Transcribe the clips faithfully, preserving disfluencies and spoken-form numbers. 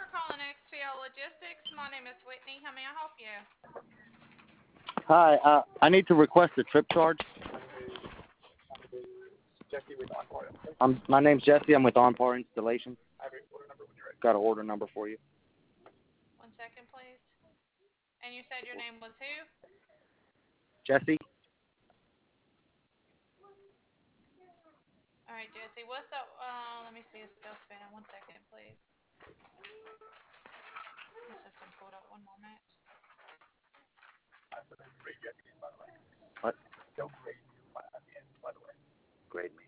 for calling X T L Logistics. My name is Whitney. How may I help you? Hi, uh, I need to request a trip charge. Um, my name's Jesse. I'm with OnPar Installation. Got an order number for you. One second, please. And you said your name was who? Jesse? All right, Jesse. What's the, uh, let me see, it's still spinning. One second, please. My system pulled up. One moment. What? Grade me.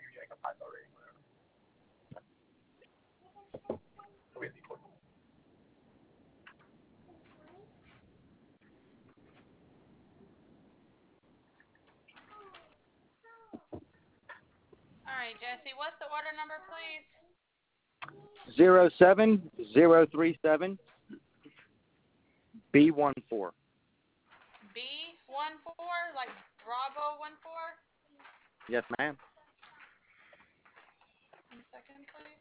All right, Jesse. What's the order number, please? Zero seven zero three seven B one four. B one four, like Bravo one four? Yes, ma'am. One second, please.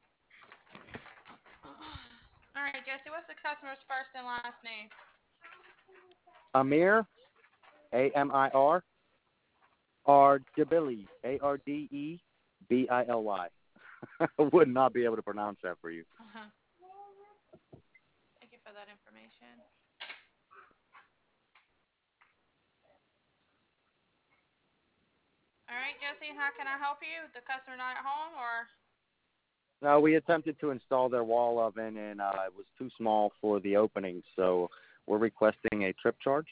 All right, Jesse. What's the customer's first and last name? Amir, A M I R, Ardebili, A R D E B I L Y. I would not be able to pronounce that for you. Uh-huh. Thank you for that information. All right, Jesse, how can I help you? The customer not at home, or? No, we attempted to install their wall oven, and uh, it was too small for the opening, so we're requesting a trip charge.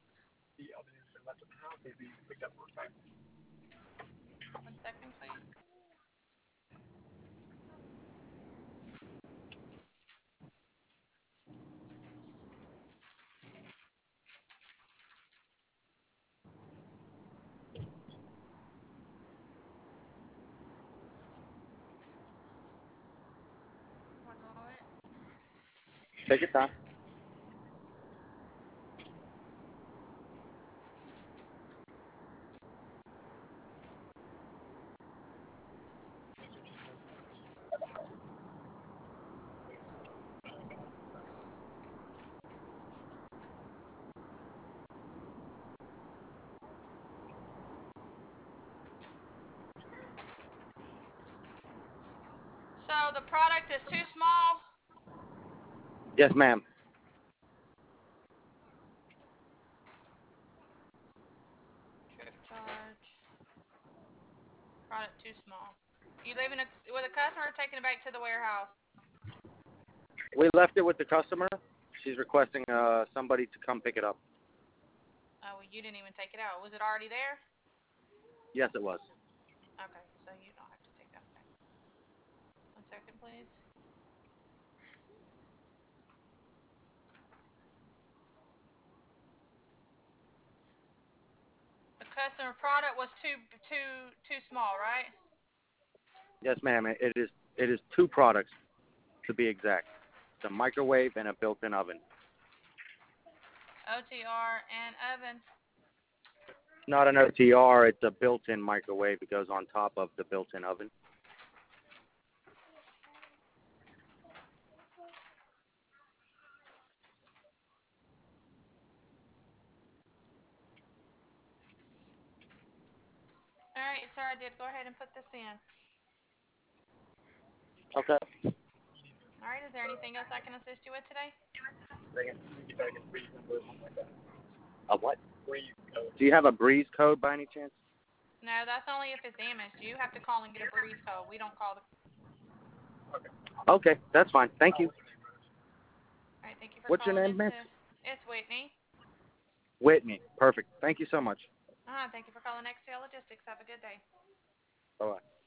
One second, please. One moment. Take your time. So the product is too small? Yes, ma'am. Trip charge. Product too small. You leaving it with a customer or taking it back to the warehouse? We left it with the customer. She's requesting uh, somebody to come pick it up. Oh, well, you didn't even take it out. Was it already there? Yes, it was. Okay, so you don't have to take that back. One second, please. The customer product was too too too small, right? Yes, ma'am. It it is it is two products, to be exact. It's a microwave and a built-in oven. O T R and oven. Not an O T R. It's a built-in microwave. It goes on top of the built-in oven. All right, sir, I did go ahead and put this in. Okay. All right, is there anything else I can assist you with today? A what? Do you have a breeze code by any chance? No, that's only if it's damaged. You have to call and get a breeze code. We don't call the... Okay, that's fine. Thank you. All right, thank you for What's your calling name, into... miss? It's Whitney. Whitney. Perfect. Thank you so much. Uh-huh, thank you for calling X T L Logistics. Have a good day. Bye-bye.